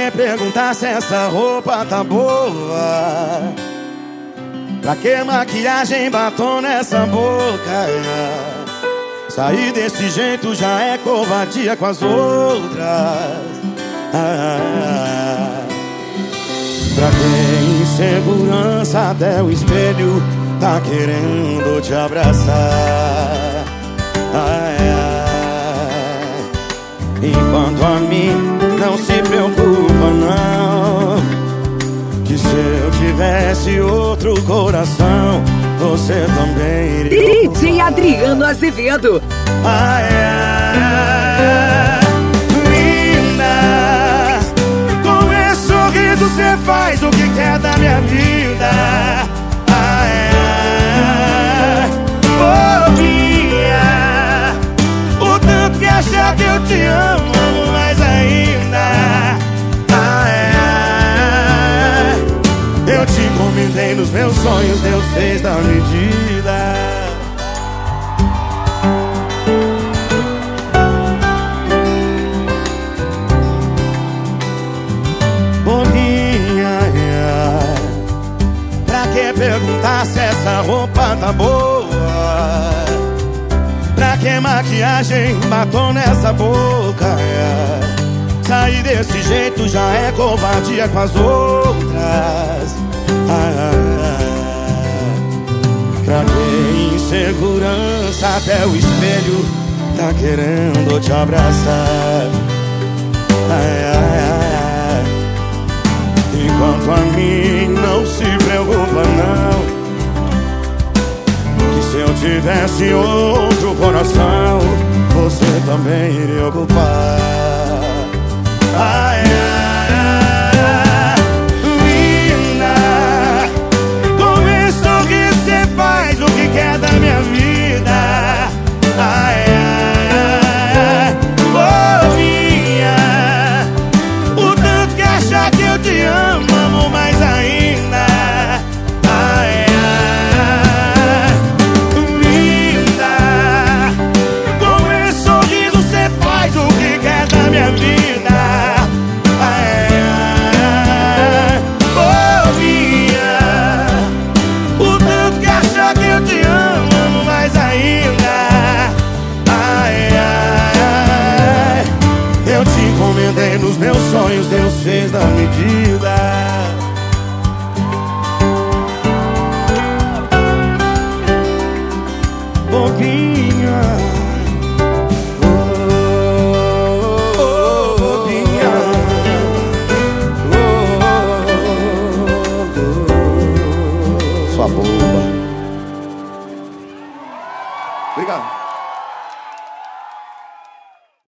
que perguntar se essa roupa tá boa? Pra que maquiagem, batom nessa boca? Sair desse jeito já é covardia com as outras. Pra que insegurança até o espelho tá querendo te abraçar. Enquanto a mim não se preocupa não, que se eu tivesse outro coração, você também iria. DJ Adriano Azevedo. Linda, com esse sorriso você faz o que quer da minha vida. Bobinha, o tanto que achar que eu te amo, amo mais ainda. Eu te encomendei nos meus sonhos, Deus fez da medida. Boninha, pra que perguntar se essa roupa tá boa? Pra que maquiagem, batom nessa boca? Sair desse jeito já é covardia com as outras. Pra que insegurança até o espelho tá querendo te abraçar. Enquanto a mim não se preocupa não, que se eu tivesse outro coração, você também iria ocupar. Linda, com esse sorriso você faz o que quer da minha vida. Bobinha, o tanto que achar que eu te amo, amo mais ainda. Linda, com esse sorriso você faz o que quer da minha vida. Encomendei nos meus sonhos, Deus fez da medida. Bobinha, bobinha, sua boba. Obrigado.